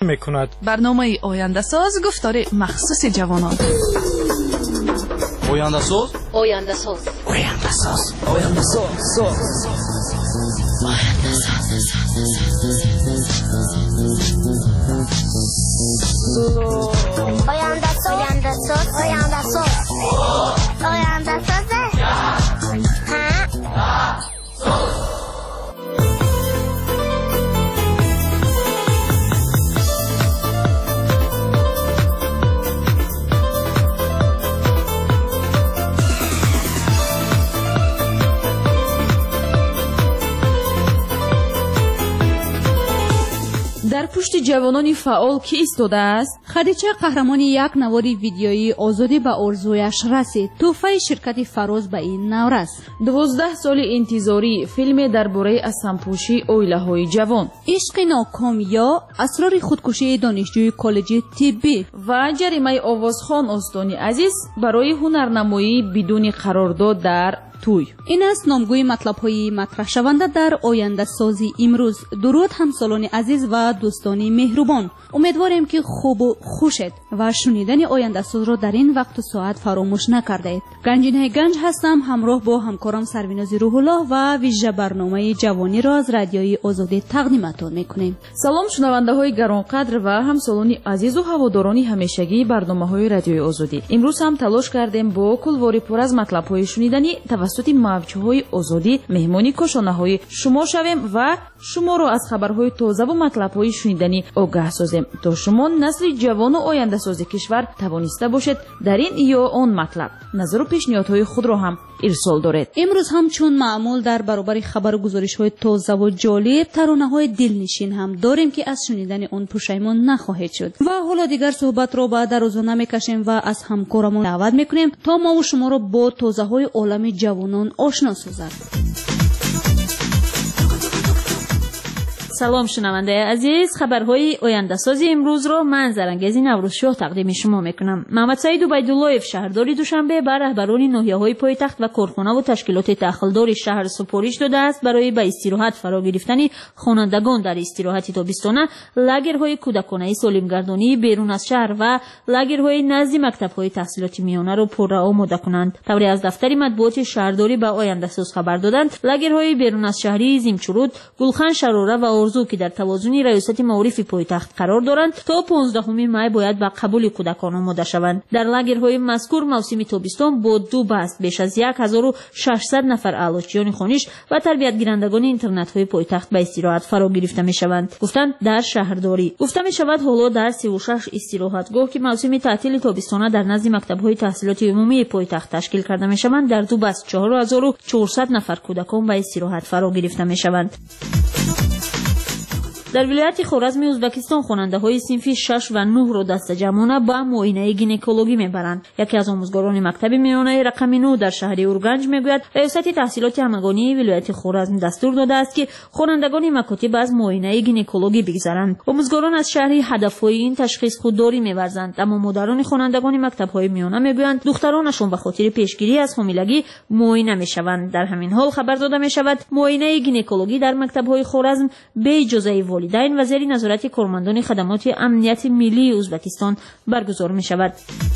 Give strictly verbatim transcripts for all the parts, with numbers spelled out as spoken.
میکند. برنامه آینده ساز گفتار مخصوص جوانان. آینده ساز آینده ساز آینده ساز آینده ساز آینده ساز آینده ساز آینده ساز آینده ساز در پشت جوانان فعال کی ایستاده است؟ خدیجه قهرمان یک نوار ویدیویی آزادی به آرزویش رسید. تحفه شرکت فراز به این نورس. دوازده سال انتظاری فیلم درباره اسمپوشی اویله‌های جوان، عشق ناکام یا اسرار خودکشی دانشجوی کالج طبی و جریمه آوازخوان استانی عزیز برای هنرنمایی بدون قرارداد در توی. این است نامگوی مطلب‌های مطرح شونده در آینده سازی امروز. درود همسالان عزیز و دوستان مهربان، امیدواریم که خوب و خوشید و شنیدن آینده ساز را در این وقت و ساعت فراموش نکردید. گنجینه گنج هستم، همراه با همکارم سرویناز روح الله و ویژه برنامه جوانی را از رادیوی آزادی تقدیمتان میکنیم. سلام شنونده‌های گرانقدر و همسالان عزیز و هواداران همیشگی برنامه‌های رادیوی آزادی. امروز هم تلاش کردیم با کلواری پر از مطلب‌های شنیدنی توسط موج‌های آزادی مهمانی کشانه‌های شما شویم و شما را از خبرهای تازه و مطلب‌های شنیدنی آگاه سازیم تا شما نسل جوان و آینده ساز کشور توانسته باشید در این یا آن مطلب نظر و پیشنهادهای خود را هم ارسال دارید. امروز هم چون معمول در برابر خبر و گزارش‌های تازه و جالب ترانه‌های دلنشین هم داریم که از شنیدن آن پشیمان نخواهید شد. و حالا دیگر صحبت را به درازا نمی‌کشیم و از همکارمون دعوت می‌کنیم تا ما و شما را با تازه‌های عالم جوانان آشنا سازد. سلام شنونده عزیز، خبرهای آینده سازی امروز را من زرنگزی نوروزشاه تقدیم شما میکنم. محمد سعید عبیداللهیف شهرداری دوشنبه به رهبران ناحیه‌های پایتخت و کارخانه و تشکیلات داخلدار شهر سپارش داده است برای به استراحت فرا گرفتن خوانندگان در استراحت تابستانه لاگرهای کودکانه سالمگردانی بیرون از شهر و لاگرهای نزد مکتب‌های تحصیلات میانه را پر آماده کنند. طوری از دفتر مطبوعات شهرداری به آینده ساز خبر دادند لاگرهای بیرون از شهری زیمچرود، گلخان شراره و که در توازن ریاست معارف پایتخت قرار دارند تا پانزدهم می باید به قبول کودکان آماده شوند. در لاگرهای مذکور موسم تابستان با دو بست بیش از هزار و ششصد نفر اعلاشیان خوانش و تربیت گیرندگان اینترنت های پایتخت به استراحت فرا گرفته می شوند. گفتند در شهرداری گفته می شود حالا در سی و شش استراحتگاه که موسم تعطیل تابستانه در نزد مکتب های تحصیلات عمومی پایتخت تشکیل کرده می شوند در دو بست چهار هزار و چهارصد نفر کودکان به استراحت فرا گرفته می شوند. در ولایت خوارزم ازبکستان خواننده‌های صنف شش و نه را دست جمعانه با معاینه گینکولوژی میبرند. یکی از آموزگاران مکتب میانه رقم نه در شهر اورگنج میگوید ریاست تحصیلات همگانی ولایت خوارزم دستور داده است که خوانندگان مکاتب از معاینه گینکولوژی بگذرند. آموزگاران از شهر هدفهای این تشخیص خودداری می‌ورزند، اما مدیران خوانندگان مکتب‌های میانه میگویند دخترانشان به خاطر پیشگیری از حاملگی معاینه میشوند. در همین حال خبر داده میشود معاینه گینکولوژی در مکتب‌های خوارزم به اجازه والدین و زیر نظارت کارمندان خدمات امنیت ملی ازبکستان برگزار می شود.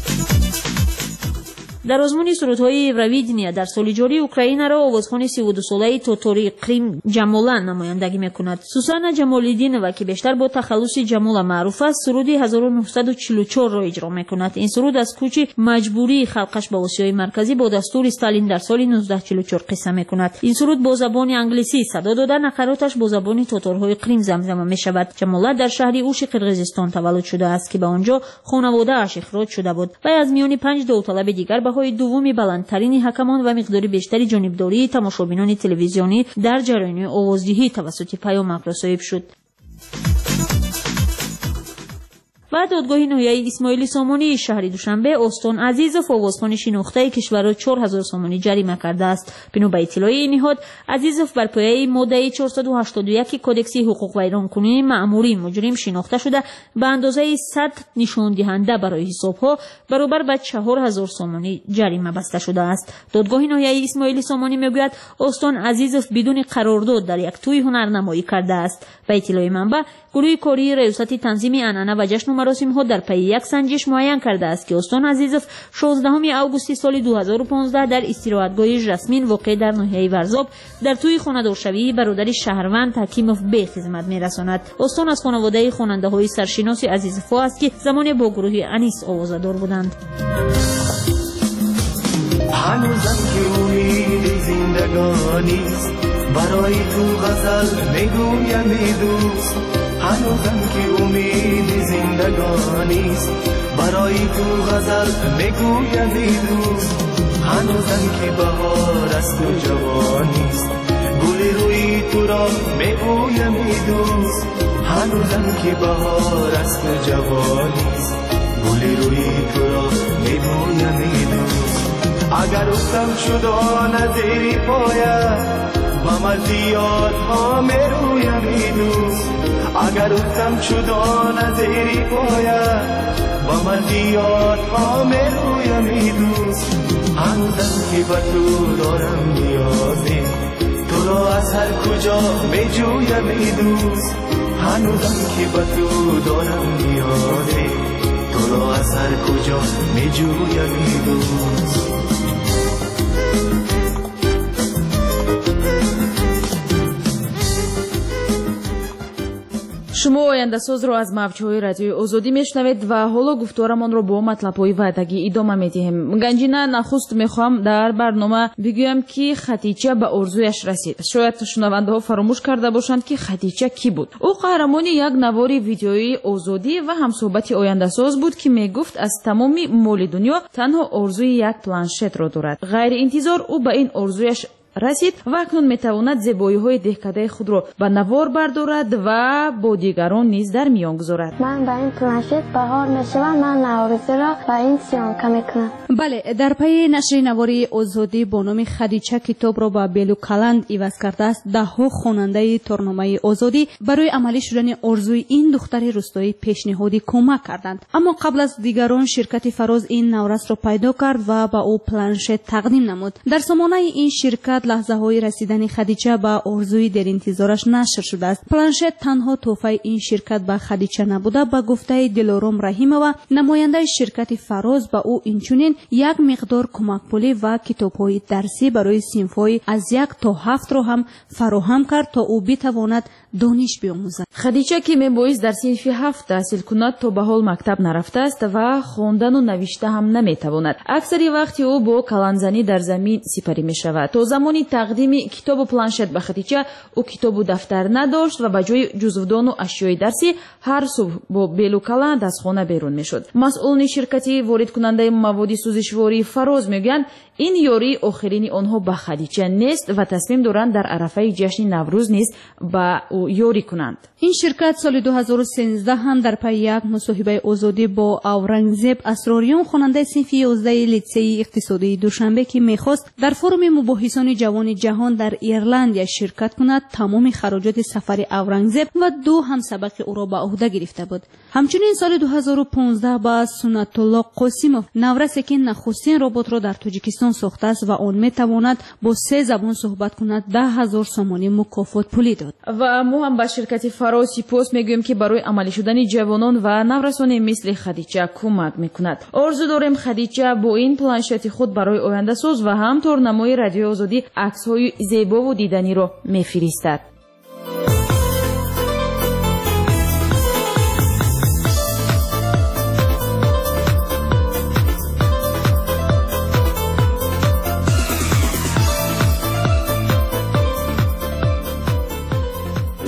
در آزمون سرودهای ایورویدنیا در سال جاری اوکراین را آوازخوان سی و دو ساله تاتاری قریم جمالا نمایندگی میکند. سوسانا جمالیدینова که بیشتر با تخلص جمالا معروف است سرود هزار و نهصد و چهل و چهار را اجرا میکند. این سرود از کوچ مجبوری خلقش به آسیای مرکزی با دستور استالین در سال نوزده چهل و چهار قصه میکند. این سرود با زبان انگلیسی صدا داده نقراتش با زبان تاتارهای قریم زمزمه میشود. جمالا در شهر اوش قرقیزستان تولد شده است که به آنجا خانواده اش اخراج شده بود و از میان پنج داوطلب دیگر های دومی بلندترین حکمان و مقدار بیشتری جانبداری تماشابینان تلویزیونی در جریان آوازدهی توسط پیامک رسانی شد. و دادگاه ناحیه اسماعیل سامانی شهر دوشنبه استان عزیزوف آوازخوان شناخته کشور را چهار هزار سامانی جریمه کرده است. بنا به اطلاع این نهاد، عزیزوف بر پایه ماده چهارصد و هشتاد و یک کدکس حقوق ویرانکنی مأموری مجرم شناخته شده به اندازه صد نشان دهنده برای حسابها برابر به چهار هزار سامانی جریمه بسته شده است. دادگاه ناحیه اسماعیل سامانی میگوید استان عزیزوف بدون قرارداد در یک توی هنرنمایی کرده است. به اطلاع منبع، گروه کاری ریاست تنظیم عنعنه و جشن و مراسم ها در پی یک سنجش معین کرده است که استان عزیزوف شانزدهم آگوست سال دو هزار و پانزده در استراحتگاه ژاسمین واقع در ناحیه ورزاب در توی خانه‌دارشویی برادر شهروند حکیموف به خدمت میرساند. استان از خانواده خواننده های سرشناس عزیزوف است که زمان با گروه انیس آوازه‌دار بودند. هنوزم که امید زندگانیست برای تو غزل میگویم ای دوست، هنوزم که امید زندگانیست برای تو غزل میگویم ای دوست، هنوزم که بهار است و جوانیست گل روی تو را میگویم ای دوست، هنوزم که بهار است و جوانیست گل روی تو را میگویم ای دوست. اگر افتم شد آن زیر پایت و من زیادها میرویم ای دوست، اگر افتم شد آن زیر پایت و من زیادها میرویم ای دوست، هنوزم که به تو دارم نیازی تو را از هر کجا میجویم ای دوست، هنوزم که به تو دارم نیازی تو را از هر کجا میجویم ای دوست. шумо ояндасозро аз мавҷҳои радиои озодӣ мешунавед ва ҳоло гуфторамонро бо матлабҳои ваъдагӣ идома медиҳем. ганҷина нахуст мехоҳам дар барнома бигӯям ки хадиҷа ба орзуяш расид. шояд шунавандаҳо фаромӯш карда бошанд ки хадиҷа кӣ буд. ӯ қаҳрамони як навори видеои озодӣ ва ҳамсӯҳбати ояндасоз буд ки мегуфт аз тамоми моли дунё танҳо орзуи як планшетро дорад. ғайриинтизор ӯ ба ин орзуяш расид ва акнун метавонад зебоиҳои деҳкадаи худро ба навор бардорад ва бо дигарон низ дар миён гузорад. ман ба ин планшет баҳор мешавам, ман наворизиро ба ин сиёнка мекунам. бале, дар пайи нашри навори озодӣ бо номи хадиҷа китобро ба белу каланд иваз кардааст. даҳҳо хонандаи торномаи озодӣ барои амалӣ шудани орзуи ин духтари рӯстоӣ пешниҳоди кӯмак карданд. аммо қабл аз дигарон ширкати фароз ин наврасро пайдо кард ва ба ӯ планшет тақдим намуд. дар сомонаи ин ширкат лаҳзаҳои расидани хадиҷа ба орзуи деринтизораш нашр шудааст. планшет танҳо тӯҳфаи ин ширкат ба хадиҷа набуда, ба гуфтаи дилором раҳимова, намояндаи ширкати фароз, ба ӯ инчунин як миқдор кӯмакпулӣ ва китобҳои дарсӣ барои синфҳои аз як то ҳафтро ҳам фароҳам кард, то ӯ битавонад дониш биомӯзад. хадиҷа ки мебоист дар синфи ҳафт таҳсил кунад, то ба ҳол мактаб нарафтааст ва хондану навишта ҳам наметавонад. аксари вақти ӯ бо каланзанӣ дар замин сипарӣ мешавад. то замони тақдими китобу планшет ба хадиҷа ӯ китобу дафтар надошт ва ба ҷои ҷузвдону ашёи дарсӣ ҳар субҳ бо белу каланд аз хона берун мешуд. масъулини ширкати воридкунандаи маводи сӯзишвории фароз мегӯянд ин ёрии охирини онҳо ба хадиҷа нест ва тасмим доранд дар арафаи ҷашни наврӯз низ ба ӯ ёрӣ кунанд. ин ширкат соли ду ҳазору сенздаҳ ҳам дар пайи як мусоҳибаи озодӣ бо аврангзеб асрориён, хонандаи синфи ёздаҳи литсеи иқтисодии душанбе, ки мехост дар форуми мубоҳисони ҷавони ҷаҳон дар Ирландия ширкат кунад, тамоми хароҷоти сафари аврангзеб ва ду ҳамсабақи ӯро ба уҳда гирифта буд. ҳамчунин соли ду ҳазору понздаҳ ба Сунатулло Қосимов, наврасе ки нахустин роботро дар Тоҷикистон сохтааст ва он метавонад бо се забон суҳбат кунад, даҳ ҳазор сомонӣ мукофот пулӣ дод. ва мо ҳам ба ширкати фароз сипос мегӯем ки барои амалӣ шудани ҷавонон ва наврасоне мисли хадиҷа кӯмак мекунад. орзу дорем хадиҷа бо ин планшети худ барои ояндасоз ва ҳам торнамои радиои озодӣ аксҳои зебову диданиро мефиристад. шумо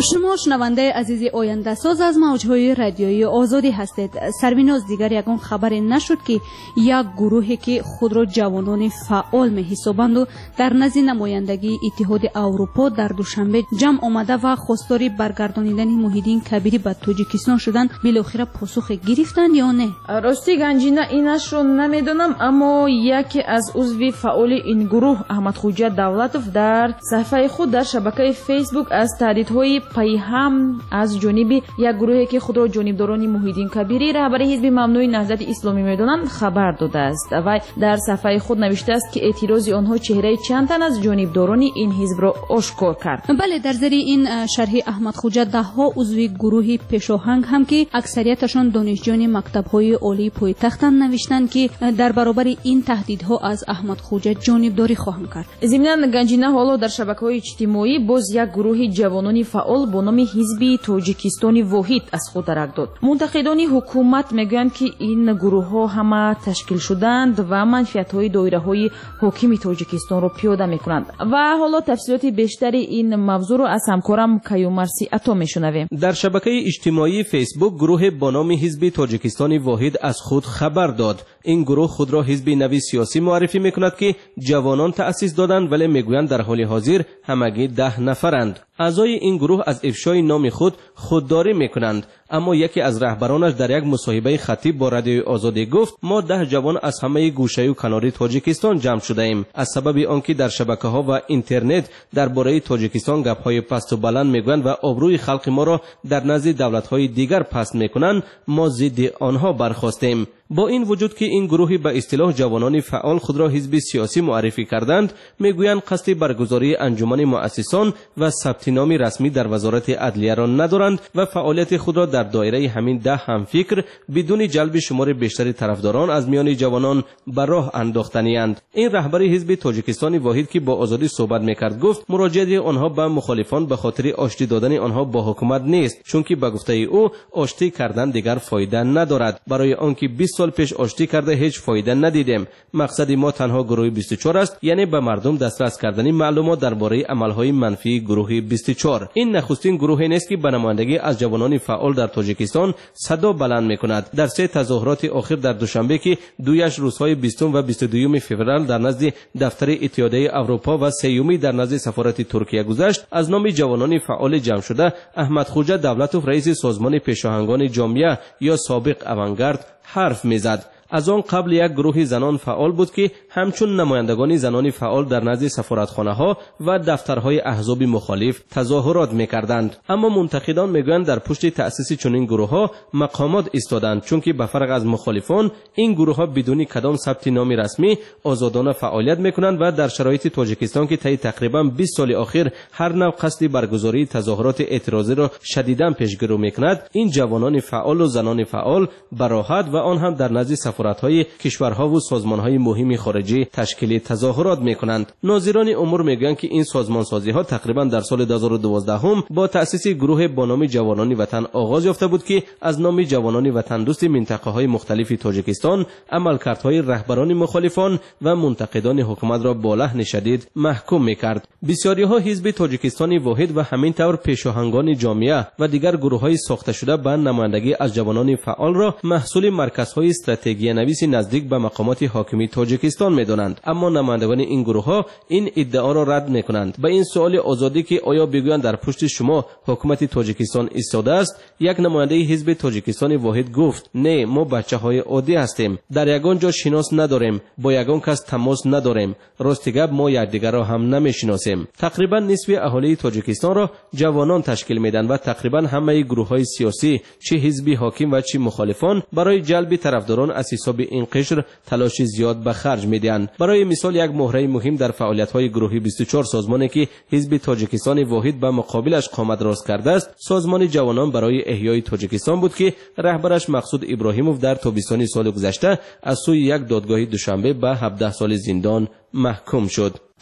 شنونده عزیز آینده ساز از موجهای رادیویی آزادی هستید. سربیناز دیگر یگان خبری نشد که یک گروهی که خود را جوانان فعال می حسابند و در نزد نمایندگی اتحاد اروپا در دوشنبه جمع آمده و خواستار برگردانیدن موحدین کبیری به تاجیکستان شدند، بالاخره پاسخ گرفتند یا نه؟ راستی گنجینه اینش رو نمیدونم، اما یکی از عضو فعال این گروه احمد خوجه دولتوف در صفحه خود در شبکه فیسبوک از تهدیدهای پیهم از جانب یک گروهی که خود را جانبداران موحدین کبیری رهبر حزب ممنوع نهضت اسلامی میدانند خبر داده است و در صفحه خود نوشته است که اعتراض آنها چهره چند تن از جانبداران این حزب را آشکار کرد. بله، در زیر این شرح احمد خوجه ده ها عضو گروه پیشاهنگ هم که اکثریتشان دانشجویان مکتب‌های عالی پایتختند نوشتند که در برابر این تهدیدها از احمد خوجه جانبداری خواهند کرد. ضمن گنجینه حالا در شبکه‌های اجتماعی باز یک گروه جوانان فعال با نام حزب تاجیکستان واحد از خود درک داد. منتقدان حکومت میگویند که این گروه‌ها همه تشکیل شدند و منفعت‌های دایره‌های حاکم تاجیکستان را پیاده می‌کنند. و حالا تفصیلات بیشتری این موضوع را از همکارم کیومرسی عطا می‌شنویم. در شبکه اجتماعی فیسبوک گروه با نام حزب تاجیکستان واحد از خود خبر داد. این گروه خود را حزب نوی سیاسی معرفی می‌کند که جوانان تأسیس دادند، ولی میگویند در حال حاضر همگی ده نفرند. اعضای این گروه از افشای نام خود خودداری میکنند، اما یکی از رهبرانش در یک مصاحبه خطی با رادیوی آزادی گفت ما ده جوان از همه گوشه و کنار تاجیکستان جمع شده ایم. از سبب آنکه در شبکه‌ها و اینترنت درباره تاجیکستان گپ‌های پست و بلند میگویند و آبروی خلق ما را در نزد دولت‌های دیگر پست میکنند، ما ضد آنها برخاستیم. با این وجود که این گروهی به اصطلاح جوانان فعال خود را حزب سیاسی معرفی کردند، میگویند قصد برگزاری انجمن مؤسسان و ثبت نام رسمی در وزارت عدلیه را ندارند و فعالیت خود را در دایره همین ده همفکر بدون جلب شمار بیشتر طرفداران از میان جوانان به راه انداختنی‌اند. این رهبر حزب تاجیکستان واحد که با آزادی صحبت میکرد گفت مراجعه آنها به مخالفان به خاطر آشتی دادن آنها با حکومت نیست، چون که به گفته او آشتی کردن دیگر فایده ندارد. برای آنکه بیست سال پیش آشتی کرده هیچ فایده ندیدیم. مقصد ما تنها گروه بیست و چهار است، یعنی به مردم دسترس کردن معلومات درباره عملهای منفی گروه بیست و چهار. این نخستین گروهی نیست که به نمایندگی از جوانان فعال در تاجیکستان صدا بلند میکند. در سه تظاهرات اخیر در دوشنبه که دویش روزهای بیستم و بیست و دوم فوریه در نزد دفتر اتحادیه اروپا و سیومی در نزد سفارت ترکیه گذشت، از نام جوانان فعال جمع شده احمد خوجه دولتوف رئیس سازمان پیشاهنگان جامعه یا سابق اوانگارد حرف میزد. از آن قبل یک گروه زنان فعال بود که همچون نمایندگان زنان فعال در نزد سفارتخانه‌ها و دفترهای احزاب مخالف تظاهرات می‌کردند. اما منتقدان میگویند در پشت تأسیس چنین گروه‌ها مقامات ایستادند، چون که به فرق از مخالفان این گروه‌ها بدون کدام ثبت نام رسمی آزادانه فعالیت می‌کنند و در شرایط تاجیکستان که طی تقریباً بیست سال اخیر هر نوع قصد برگزاری تظاهرات اعتراضی را شدیداً پیشگیری می‌کند، این جوانان فعال و زنان فعال براحت و آن هم در نزد سفارت‌های کشورها و سازمان‌های مهم خارجی تشکیل تظاهرات می‌کنند. ناظران امور میگویند که این سازمانسازی‌ها تقریباً در سال دو هزار و دوازده هم با تأسیس گروه با نام جوانان وطن آغاز یافته بود که از نام جوانان وطن دوست منطقه‌های مختلف تاجیکستان عملکردهای رهبران مخالفان و منتقدان حکومت را با لحن شدید محکوم می‌کرد. بسیاری‌ها حزب تاجیکستان واحد و همینطور پیشاهنگان جامعه و دیگر گروه‌های ساخته شده به نمایندگی از جوانان فعال را محصول مرکزهای استراتژی نویس نزدیک به مقامات حاکمی تاجیکستان می‌دانند. اما نمایندگان این گروه‌ها این ادعا را رد می‌کنند. به این سوال آزادی که آیا بگویند در پشت شما حکومت تاجیکستان ایستاده است، یک نماینده حزب تاجیکستان واحد گفت نه، ما بچه‌های عادی هستیم، در یگان جا شناس نداریم، با یگان کس تماس نداریم، راست گپ ما یکدیگر را هم نمی‌شناسیم. تقریبا نصف اهالی تاجیکستان را جوانان تشکیل میدن و تقریبا همه گروه‌های سیاسی چه حزبی حاکم و چه مخالفان برای جلب طرفداران از حساب این قشر تلاش زیاد به خرج میدهند. برای مثال یک مهره مهم در فعالیت‌های گروه بیست و چهار سازمانی که حزب تاجیکستان واحد به مقابلش قامت راست کرده است، سازمان جوانان برای احیای تاجیکستان بود که رهبرش مقصود ابراهیموف در تابستان سال گذشته از سوی یک دادگاه دوشنبه به هفده سال زندان محکوم شد.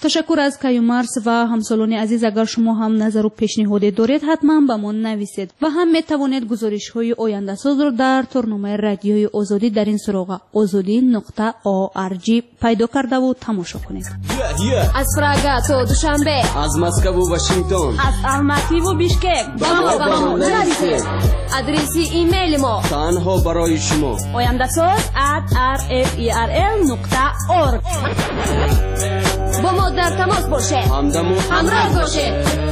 تشکر از کیومرس و همسالان عزیز. اگر شما هم نظر و پیشنهادی دارید حتما به ما نویسید و هم می توانید گزارش های آینده ساز را در تورنمه رادیوی آزادی در این سراغ آزادی نقطه او آر جی پیدا کرده و تماشا کنید. از پراگ تا دوشنبه، از مسکو و واشنگتن، از الماتی و بیشکک با ما با ما نویسید. آدرس ایمیل ما تنها برای شما آینده ساز ات آر اف ای آر ال نقطه اورگ. با ما در تماس باشید، همراه باشید.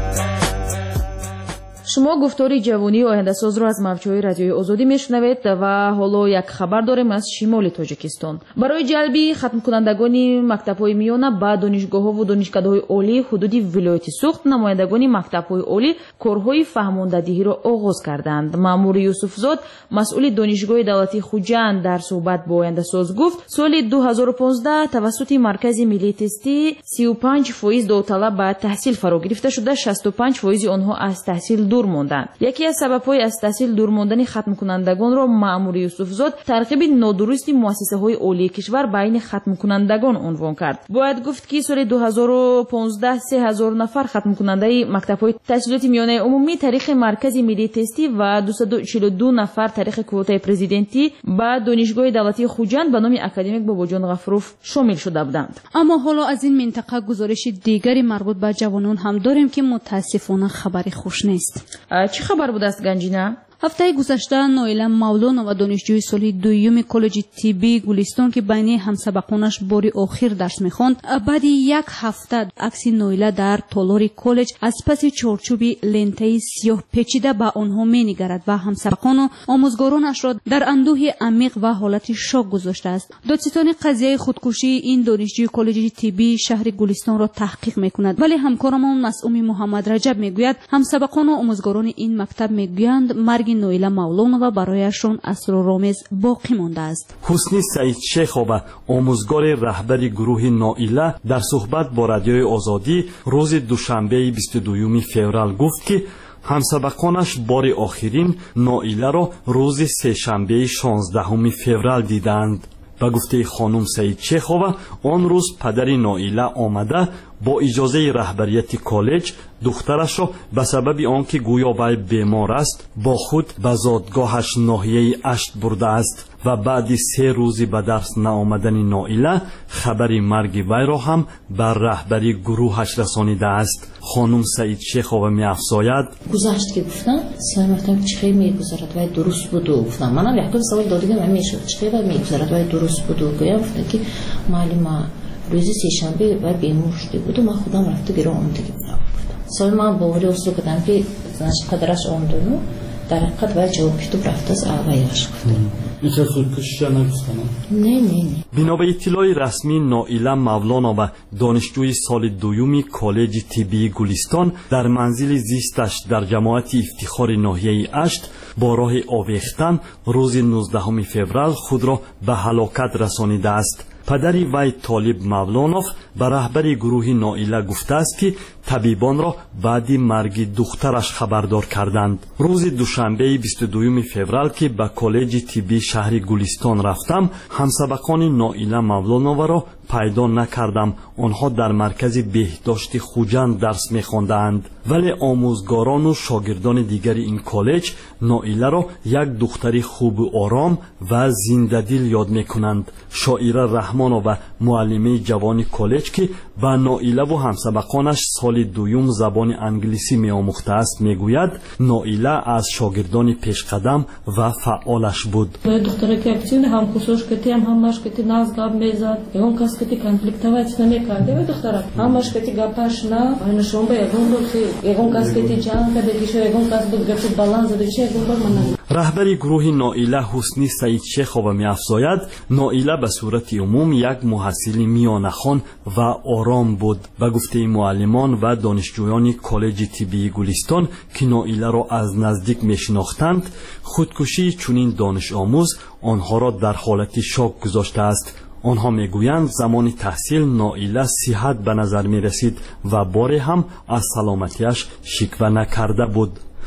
شما گفتاری جوانی و آینده ساز را از موجهای رادیوی آزادی میشنوید و حالا یک خبر داریم از شمال تاجیکستان. برای جلبی ختم کنندگان مکتب‌های میانه با دانشگاه‌ها و دانشکده‌های عالی حدودی ولایت سوخت، نمایندگان مکتب‌های عالی کارهای فهماندهی را آغاز کردند. مأمور یوسفزاد مسئول دانشگاه دولتی خوجند در صحبت با آینده ساز گفت سال دو هزار و پانزده توسط مرکز ملی تستی سی و پنج فیصد داوطلب به تحصیل فرا گرفته شده، شصت و پنج فیصد آنها از تحصیل دور موندند. یکی از سبب‌های از تحصیل دور ماندن ختم کنندگان را مأمور یوسفزاد ترغیب نادرست مؤسسه‌های عالی کشور بین ختم کنندگان عنوان کرد. باید گفت که سال دو هزار و پانزده سه هزار نفر ختم کننده مکتب‌های تحصیلات میانه عمومی طریق مرکز ملی تستی و دویست و چهل و دو نفر طریق کوتای پرزیدنتی با دانشگاه دولتی خوجند به نام اکادمیک باباجان غفروف شامل شده بودند. اما حالا از این منطقه گزارش دیگری مربوط به جوانان هم داریم که متاسفانه خبری خوش نیست. چه خبر بود است گنجینه؟ هفته گذشته نایله مولانا و دانشجوی سال دوم کالج طبی گلستان که بین همسبقانش بار آخر درس می‌خواند، بعد یک هفته عکس نایله در تالار کالج از پس چارچوب لنته سیاه پیچیده به آنها می‌نگرد و همسبقان و آموزگارانش را در اندوه عمیق و حالت شوک گذاشته است. دادستان قضیه خودکشی این دانشجوی کالج طبی شهر گلستان را تحقیق می‌کند، ولی همکارمان مسئول محمد رجب می‌گوید همسبقان و آموزگاران این مکتب می‌گویند مرگ نایله مولانا برایشان اسرارآمیز باقی مانده است. حسنی سعید شیخوبه آموزگار رهبر گروه نایله در صحبت با رادیوی آزادی روز دوشنبه بیست و دوم فوریه گفت که همسبقانش بار آخرین نایله را روز سه‌شنبه شانزدهم فوریه دیدند. با گفته خانم سعید شیخوبه آن روز پدر نایله آمده با اجازه رهبریت کالج دخترش را به سبب آنکه گویا وی بیمار است با خود به زادگاهش ناحیه اشت برده است و بعد سه روزی به درس نآمدن نایله خبر مرگ وی را هم بر رهبری گروهش رسانیده است. خانم سعید شیخوبه می‌افزاید گذشت که گفتم سلامتم چخیر میگذرد و درست بود و گفتم منم یک دو سوال دادم همیشه چخیر میگذرد و درست بود و گفتم که معلم روز سه‌شنبه و بیمار شده بود و من خودم رفته بیرون آمدگی بودم. سوال من باوری اصول کردم که پدرش آمدن و در حقیقت باید جواب پیتو رفته از آقایش گفتم. میشه خودکشی نگفتم؟ نه نه نه. بنا به اطلاع رسمی نایله مولانا و دانشجوی سال دوم کالج طبی گلستان در منزل زیستش در جماعت افتخار ناحیه اشت با راه آویختن روز نوزدهم فوریه خود را به هلاکت رسانیده است. پدری وی طالب مولانوف به رهبر گروه نایله گفته است که طبیبان را بعد مرگ دخترش خبردار کردند. روز دوشنبه بیست و دوم فوریه که به کالج طبی شهر گلستان رفتم همسبقان نایله مولانوف را پیدا نکردم. آنها در مرکز بهداشت خوجند درس می‌خواندند، ولی آموزگاران و شاگردان دیگر این کالج نایله را یک دختری خوب و آرام و زنده‌دل یاد می‌کنند. شاعره رحمانو و معلمه جوان کالج که به نایله و همسبقانش سال دوم زبان انگلیسی می‌آموخته است میگوید نایله از شاگردان پیشقدم و فعالش بود. دختره که اکتیون هم خصوص کتی هم همش کتی ناز گاب میزد اون کس کتی کنفلیکتوات نمیکرده و دختره همش کتی گپاش نه این شنبه اون رو که اون کس کتی جان کرده که اون کس بود گفت بالانس داده چه اون من. رهبر گروه نایله حسنی سعید شیخوبه می‌افزاید نایله به صورت عموم یک محصل میانه‌خوان و آرام بود. به گفته معلمان و دانشجویان کالج طبی گلستان که نایله را از نزدیک می‌شناختند خودکشی چنین دانش آموز آنها را در حالت شوک گذاشته است. آنها میگویند زمان تحصیل نایله صحت به نظر می رسید و باری هم از سلامتیش شکوه نکرده بود.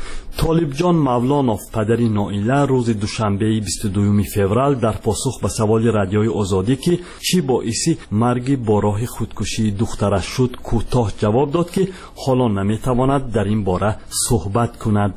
طالبجان مولانوف پدری نائله روز دوشنبه بیست و دوم فوریه در پاسخ به سوال رادیوی آزادی که چی باعث مرگ با راه خودکشی دخترش شد کوتاه جواب داد که حالا نمیتواند در این باره صحبت کند.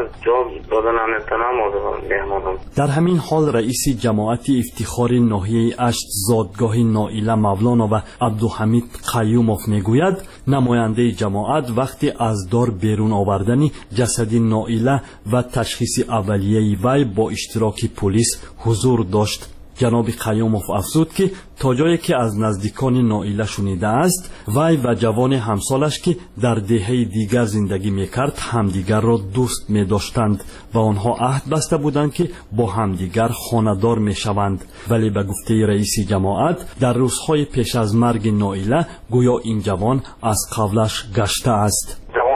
در همین حال رئیس جماعت افتخار ناحیه اشت زادگاه نائله مولانو و عبدالحمید قیوموف میگوید نماینده جماعت وقتی از دار بیرون آوردن جسد نائله و تشخیص اولیه وی با اشتراک پلیس حضور داشت. جناب قیوموف افزود که تا جایی که از نزدیکان نائله شنیده است وی و جوان همسالش که در دهه دیگر زندگی میکرد همدیگر را دوست میداشتند و آنها عهد بسته بودند که با همدیگر خانه‌دار میشوند، ولی به گفته رئیس جماعت در روزهای پیش از مرگ نائله گویا این جوان از قبلش گشته است.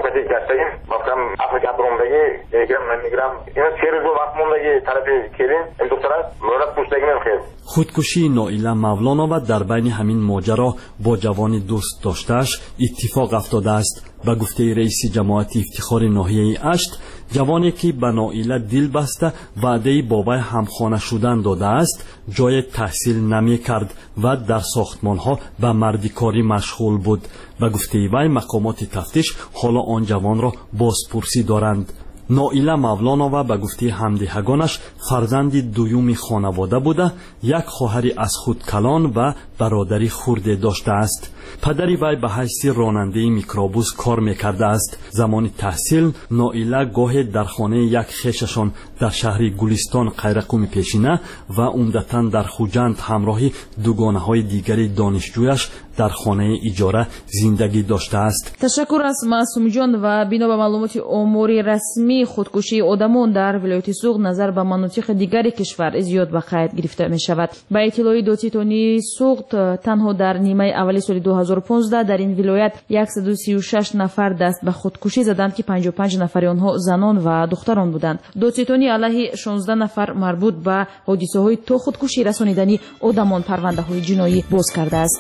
خودکشی نائله مولانو در بین همین ماجرا با جوان دوست داشته‌اش اتفاق افتاده است. به گفته رئیس جماعت افتخار ناحیه اشت جوانی که به نائله دل بسته وعده با وی همخانه شدن داده است جای تحصیل نمی کرد و در ساختمان ها به مردکاری مشغول بود. به گفته وی مقامات تفتیش حالا آن جوان را بازپرسی دارند. نائله مولانو به گفته همدهگانش فرزند دویوم خانواده بوده، یک خواهری از خود کلان و برادری خرد داشته است. پدری وی به حیث راننده میکروبوس کار میکرده است. زمان تحصیل نائله گاه در خانه یک خویششان در شهر گلستان قیرقوم پیشینه و عمدتاً در خوجند همراهی دوگانه های دیگری دانشجویش در خانه اجاره زندگی داشته است. تشکر از معصوم جان و بنا به معلومات امور رسمی خودکشی آدمان در ولایت سوغد نظر به مناطق دیگری کشور زیاد به قید گرفته می شود. با اطلاع دادستانی سوغد تنها در نیمه اولی سال دو هزار و پانزده در این ولایت صد و سی و شش نفر دست به خودکشی زدند که پنجاه و پنج نفر آنها زنان و دختران بودند. دادستانی علیه شانزده نفر مربوط به حادثه های تو خودکشی رسانیدنی آدمان پرونده های جنایی باز کرده است.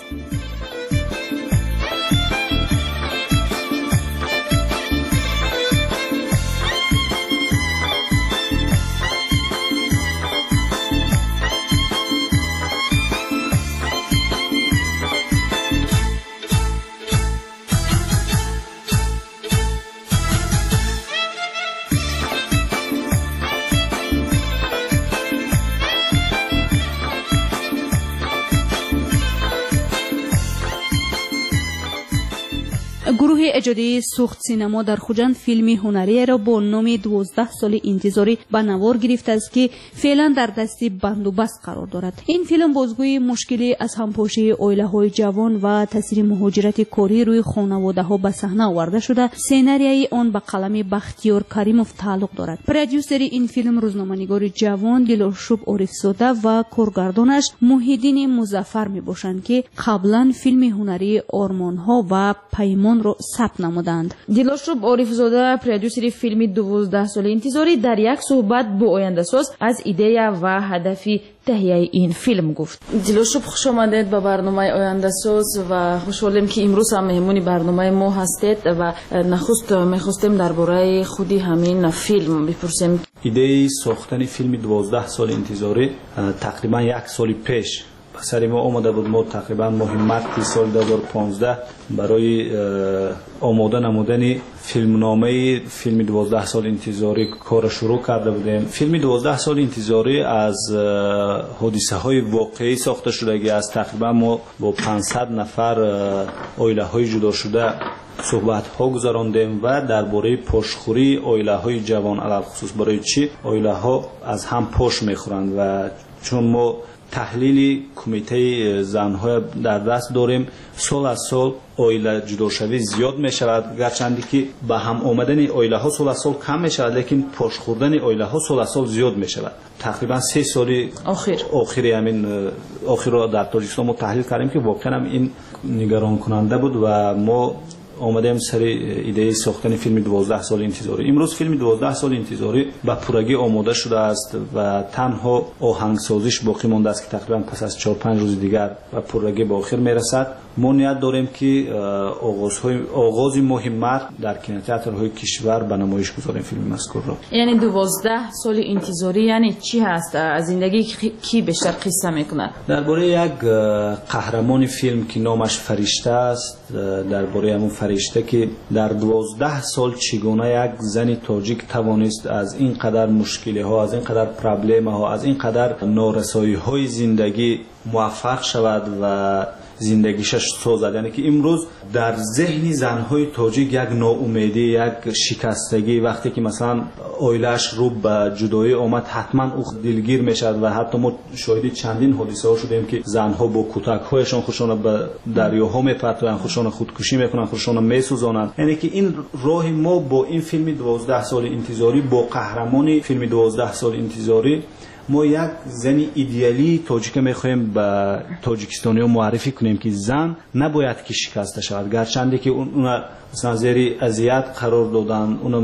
گروه اجادی سوخت سینما در خوجند فیلمی هنری را با نام دوازده سال انتظاری به نوار گرفته است که فعلا در دست بندوبست قرار دارد. این فیلم بازگوی مشکلی از همپاشی عائله‌های جوان و تاثیر مهاجرت کاری روی خانواده‌ها به صحنه آورده شده. سناریوی آن به قلم بختیار کریموف تعلق دارد. پرودیوسر این فیلم روزنامه‌نگار جوان دلارشوب عارفزاده و کارگردانش محیدین مظفر میباشند که قبلا فیلم هنری آرمان‌ها و پیمان را ثبت نمودند. دلارشوب عارفزاده پرودیوسر فیلم دوازده سال انتظاری در یک صحبت با آینده ساز از ایده و هدف تهیه این فیلم گفت. دلارشوب خوش آمدید به برنامه آینده ساز و خوشحالیم که امروز هم مهمون برنامه ما هستید و نخست میخواستیم درباره خودی همین فیلم بپرسیم. ایده ساختن فیلم دوازده سال انتظاری تقریبا یک سال پیش سر ما آمده بود. ما تقریبا ماه مارس سال دو هزار و پانزده برای آماده نمودن فیلمنامه فیلم دوازده سال انتظاری کار شروع کرده بودیم. فیلم دوازده سال انتظاری از حادثه های واقعی ساخته شده است. تقریبا ما با پانصد نفر عائله های جدا شده صحبت ها گذراندیم و درباره پاشخوری عائله های جوان، علل خصوص برای چی عائله ها از هم پاش میخورند و چون ما تحلیل کمیته زن‌ها در دست داریم، سال از سال عائله جداشوی زیاد می شود، گرچند که به هم آمدن عائله ها سال از سال کم می شود، لیکن پاش خوردن عائله ها سال از سال زیاد می شود. تقریبا سه سال آخر آخری همین آخر را در تاجیکستان ما تحلیل کردیم که واقعا هم این نگران کننده بود و ما آمدیم سر ایده ساختن فیلم دوازده سال انتظاری. امروز فیلم دوازده سال انتظاری به پورگی آماده شده است و تنها آهنگسازیش باقی مانده است که تقریبا پس از چهار پنج روز دیگر به پورگی به آخر میرسد. ما نیت داریم که آغازهای آغاز مهم در کینوتئاترهای کشور به نمایش گذاریم فیلم مذکور را. یعنی دوازده سال انتظاری یعنی چی هست؟ از زندگی کی بیشتر قصه میکنه؟ درباره یک قهرمان فیلم که نامش فرشته است، درباره همون فرشته که در دوازده سال چگونه یک زن تاجیک توانست از این قدر مشکلی ها، از این قدر پرابلم ها، از این قدر نارسایی های زندگی موفق شود و زندگیش سازد. یعنی که امروز در ذهن زنهای تاجیک یک ناامیدی، یک شکستگی، وقتی که مثلا اویلش رو به جدایی آمد حتما او دلگیر میشد و حتی ما شاهد چندین حادثه ها شدیم که زنها با کتک هایشان خودشان به دریاها میپرتند، خودشان خودکشی میکنند، خودشان میسوزانند. یعنی که این راه ما با این فیلم دوازده سال انتظاری، با قهرمان فیلم دوازده سال انتظاری، ما یک زن ایدئالی تاجیک میخوایم به تاجیکستانی‌ها معرفی کنیم که زن نباید که شکسته شود، گرچند که اون مثلا زیر اذیت قرار دادن، اون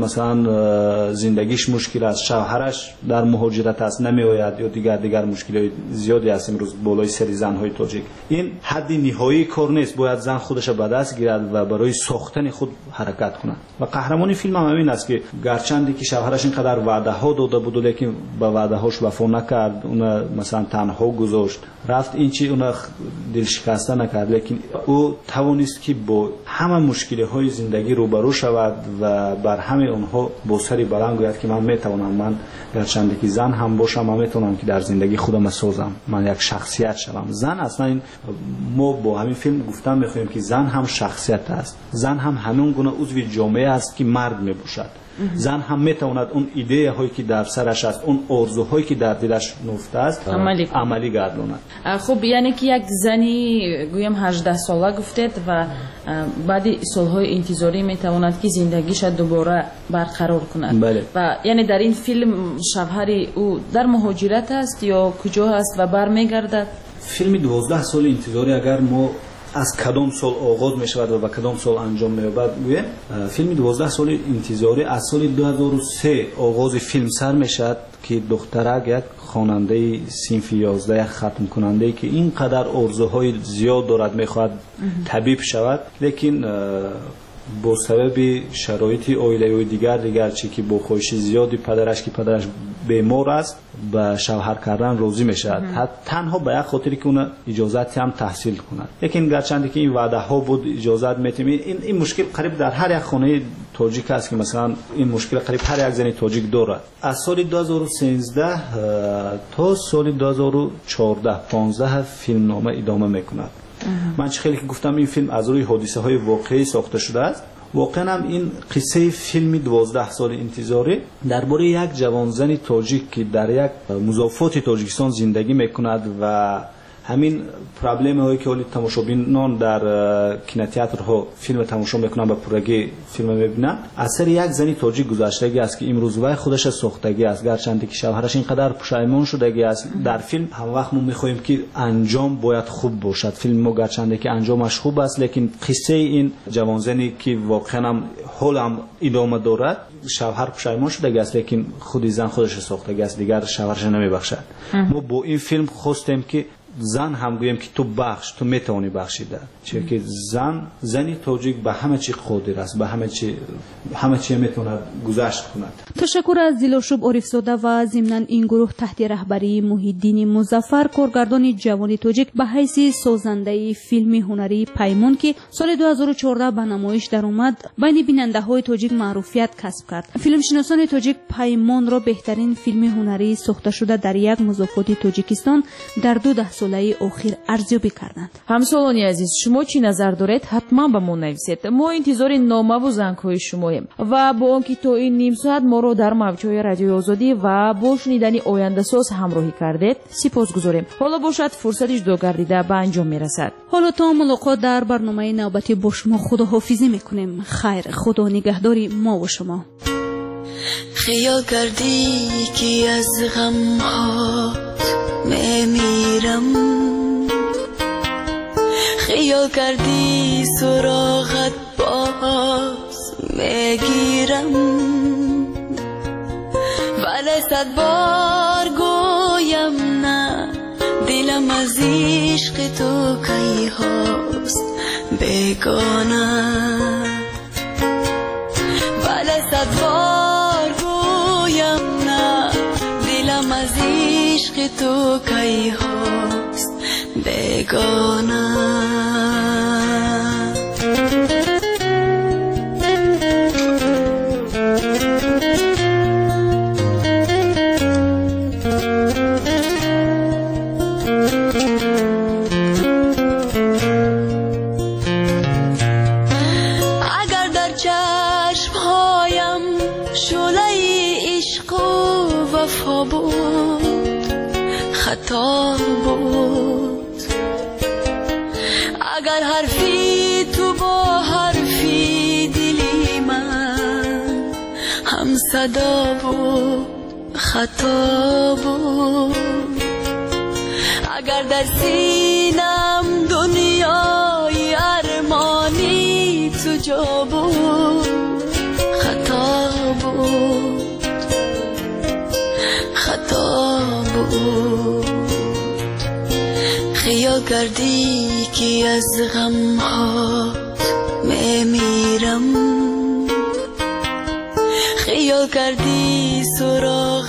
مثلا زندگیش مشکل است، شوهرش در مهاجرت است نمیآید یا دیگر دیگر مشکلات زیادی است امروز بالای سر زن‌های تاجیک. این حد نهایی کار نیست، باید زن خودش به دست گیرد و برای ساختن خود حرکت کند. و قهرمان فیلم هم همین است که گرچند که شوهرش اینقدر وعده ها داده بود لیکن به وعده هاش وفا نکرد، اون مثلا تنها گذاشت، رفت این چی اون دل شکسته نکرد، لیکن او توانست که با همه مشکل های زندگی روبرو شود و بر همه اونها با سری بلند گوید که من میتوانم، من گرچند که زن هم باشم، من میتونم که در زندگی خودم سازم، من یک شخصیت شوم. زن اصلا این ما با همین فیلم گفتن میخوایم که زن هم شخصیت است، زن هم همون گونه عضو جامعه است که مرد میباشد. زن هم میتواند اون ایده هایی که در سرش است، اون آرزوهایی که در دلش نفته است عملی, عملی گرداند. خب یعنی که یک زنی گویم هجده ساله گفتید و بعد سالهای انتظاری میتواند که زندگیش دوباره برقرار کند. بله. و یعنی در این فیلم شوهر او در مهاجرت است یا کجا است و برمیگردد؟ فیلم دوازده سال انتظاری اگر ما از کدام سال آغاز می شود و به کدام سال انجام می یابد گویم، فیلم دوازده سال انتظاری از سال دو هزار و سه آغاز فیلم سر می شود که دخترک یک خواننده صنف یازده، یک ختم کننده که اینقدر آرزوهای زیاد دارد میخواهد طبیب شود، لیکن با سبب شرایط عائله و دیگر دیگر چی که با خواهش زیادی پدرش که پدرش بیمار است به شوهر کردن راضی میشد، تنها به یک خاطری که اون اجازتی هم تحصیل کند. لیکن گرچند که این وعده ها بود اجازت میتیم، این این مشکل قریب در هر یک خانه تاجیک است که مثلا این مشکل قریب هر یک زن تاجیک دارد. از سال دو هزار و سیزده تا سال دو هزار و چهارده پانزده فیلم نامه ادامه میکند. من چه خیلی که گفتم این فیلم از روی حادثه های واقعی ساخته شده است. واقعا هم این قصه فیلم دوازده سال انتظاری درباره یک جوانزن تاجیک که در یک مضافات تاجیکستان زندگی میکند و همین پرابلم هایی که حالی تماشابینان در کینوتئاترها فیلم تماشا میکنن به پورگی فیلم میبینن، اثر یک زنی تاجیک گذشتگی است که امروز وای خودش ساختگی است، گرچند که شوهرش اینقدر پشیمان شدگی است. در فیلم هم وقت ما میخوایم که انجام باید خوب باشد، فیلم ما گرچند که انجامش خوب است لیکن قصه این جوانزنی که واقعا هم حال هم ادامه دارد، شوهر پشیمان شدگی است لیکن خودی زن خودش ساختگی است، دیگر شوهرش نمیبخشد. ما با این فیلم خواستیم که زن هم گویم که تو بخش، تو میتونی بخشیده، چون که زن زنی تاجیک به همه چی قادر است، به همه چی همه چی میتونه گذشت کند. تشکر از دلشوب عارفزاده و ضمناً این گروه تحت رهبری محیدین مظفر، کارگردان جوان تاجیک به حیث سازنده فیلم هنری پیمان که سال دو هزار و چهارده به نمایش در اومد بین بیننده های تاجیک معروفیت کسب کرد. فیلم شناسان تاجیک پیمان را بهترین فیلم هنری ساخته شده در یک مضافات تاجیکستان در دو ده ساله اخیر ارزیابی کردند. همسالانی عزیز، شما چی نظر دارید؟ حتما به ما نویسید. ما انتظار نامه و زنگ‌های شماییم و با آنکه تا این نیم ساعت ما رو در موجهای رادیو آزادی و با شنیدن آینده ساز همراهی کردید سپاسگزاریم. حالا باشد فرصتش دو گردیده به انجام میرسد. حالا تا ملاقات در برنامه نوبتی با شما خداحافظی میکنیم. خیر، خدا نگهداری ما و شما. خیال کردی که از غم ها میمیرم، خیال کردی سراغت با میگیرم ولی صد بار گویم نه دلم از عشق تو کی هاست بیگانه ولی صد بار گویم نه دلم از عشق تو کی هاست بیگانه خطا بود اگر حرفی تو با حرفی دلی من هم صدا بود خطا بود اگر در سینم دنیای ارمانی تو جا بود خطا بود خطا بود خیال کردی که از غم ها میمیرم خیال کردی سراغ